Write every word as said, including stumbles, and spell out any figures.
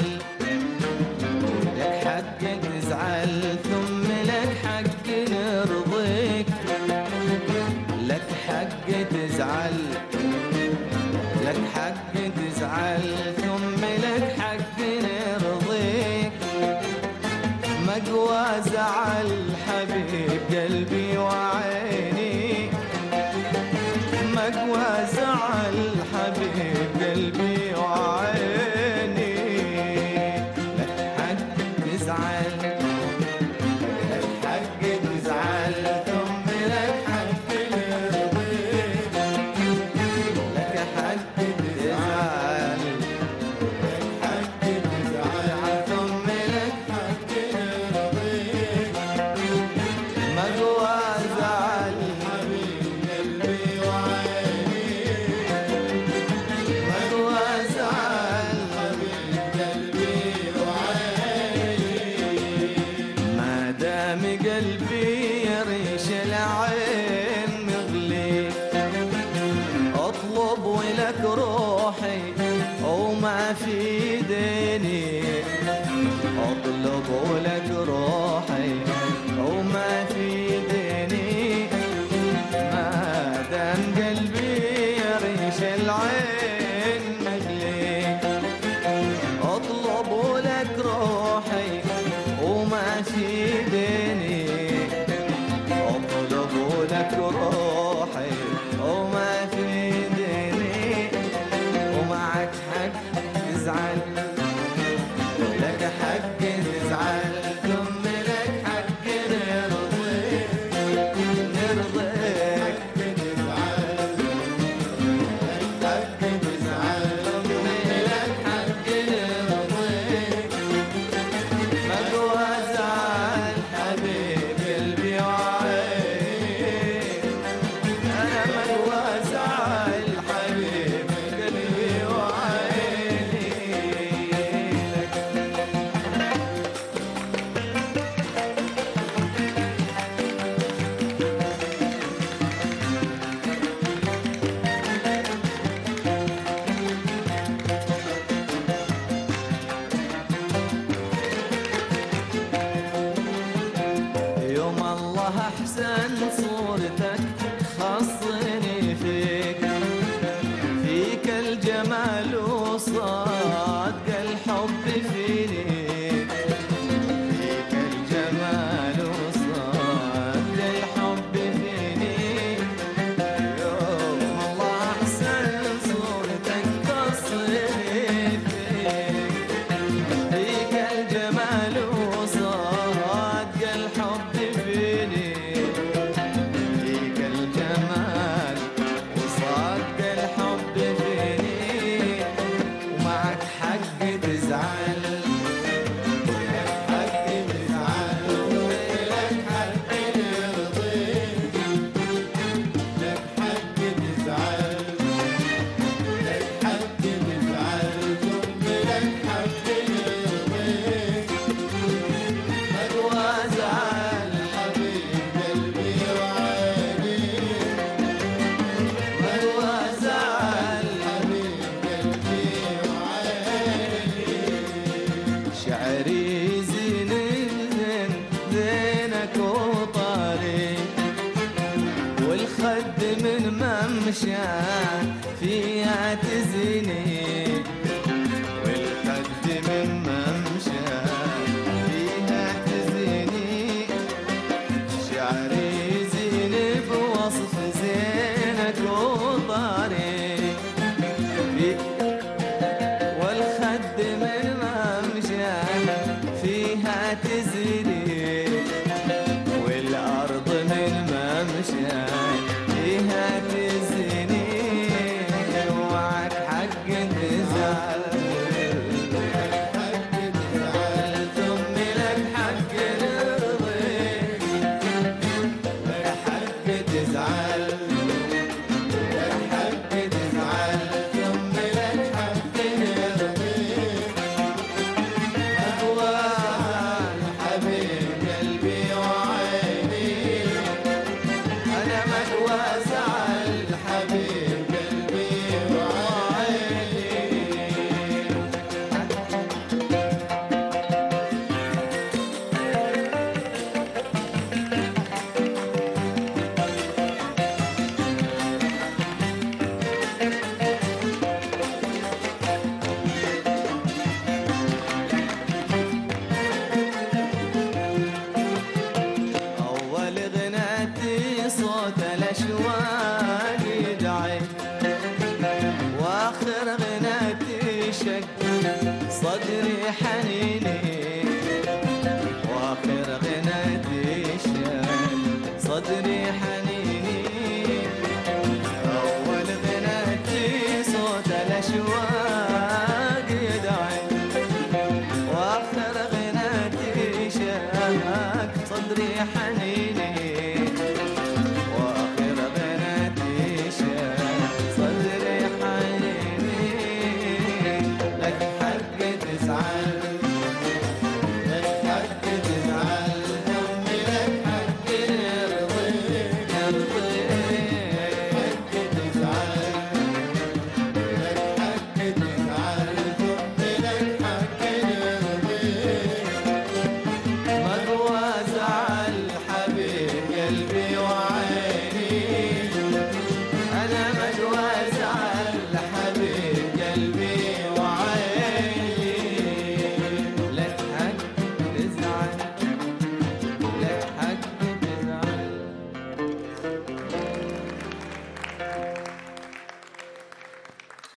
لك حق تزعل ثم لك حق نرضيك، لك حق تزعل، لك حق تزعل ثم لك حق نرضيك. مقوى زعل حبيب قلبي وعيني، مقوى زعل حبيب قلبي وعيني. لك حق تزعل، لك حق تزعل ثم لك حق نرضيك، لك حق تزعل، لك حق تزعل ثم لك حق نرضيك. مقوى زعل حبيب قلبي وعيني، مقوى زعل حبيب قلبي وعيني. ما دام قلبي يريش العين مغلي، اطلب ولك روحي وما في ديني، اطلب ولك روحي وما في ديني. ما دام قلبي يريش العين مغلي، اطلب ولك روحي وما في ديني، اطلب لك روحي وما في ديني. ومعك حق تزعل، لك حق تزعل ثم لك حق نرضيك، نرضيك تزعل، لك حق تزعل ثم لك حق نرضيك. مقوى زعل حبيب قلبي وعيني، أنا مقوى زعل حبيب قلبي وعيني. يوم الله أحسن صورتك خصني فيك، فيك الجمال وصادق الحب فيني، فيك الجمال وصادق الحب فيني. يوم الله أحسن صورتك خصني فيك، فيك الجمال وصادق الحب فيني، فيك الجمال وصادق الحب فيني. ومعك حق تزعل، لك حق تزعل ولك حق نرضيك، لك حق تزعل، لك حق تزعل ثم لك حق نرضيك. مقوى زعل حبيب قلبي وعيني، مقوى زعل حبيب قلبي وعيني. شعري زين زين زينك وطاري، والخد من ممشى فيها تزيني، والخد من ممشى فيها تزيني. شعري زين بوصف زينك وطاري، والخد من ممشى حنيني واخر غناتي شال صدري حنيني اول غناتي صوت الاشواق يدعي واخر غناتي شال صدري حنيني